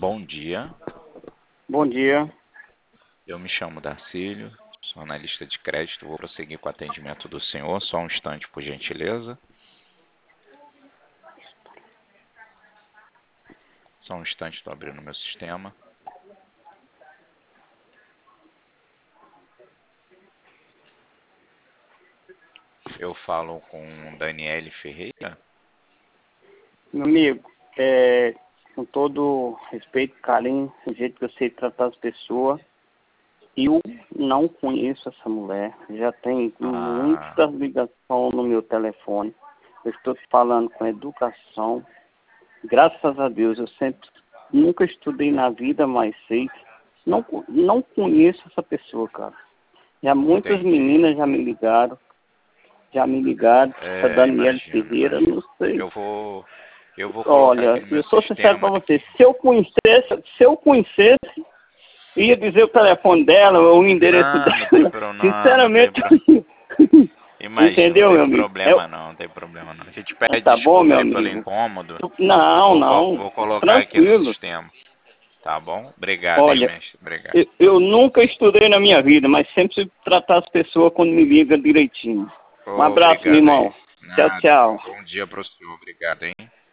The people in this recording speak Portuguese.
Bom dia, Bom dia. eu me chamo Darcílio, sou analista de crédito, vou prosseguir com o atendimento do senhor, só um instante, por gentileza. Só um instante, estou abrindo meu sistema. Eu falo com Daniele Ferreira. Meu amigo, com todo respeito, carinho, o jeito que eu sei tratar as pessoas, eu não conheço essa mulher. Já tem muitas ligações no meu telefone. Eu estou falando com educação. Graças a Deus, eu nunca estudei na vida, mas sei. Não conheço essa pessoa, cara. Já muitas meninas já me ligaram. Essa Daniela Ferreira, não sei. Eu vou colocar Olha, aqui no meu eu sou sincero sistema. para você. Se eu conhecesse, ia dizer o telefone dela, o endereço dela. Sinceramente, Imagina, entendeu, meu amigo? Não tem problema não. A gente pede Tá bom, meu desculpa aí pelo amigo? incômodo. Não. Vou colocar aqui no Tranquilo. sistema. Tá bom? Obrigado, hein, Olha, mestre. Obrigado. eu nunca estudei na minha vida, mas sempre sei tratar as pessoas quando me ligam direitinho. Um abraço, meu Obrigado aí. irmão. Tchau, Nada. tchau. Bom dia para o senhor. Obrigado, hein?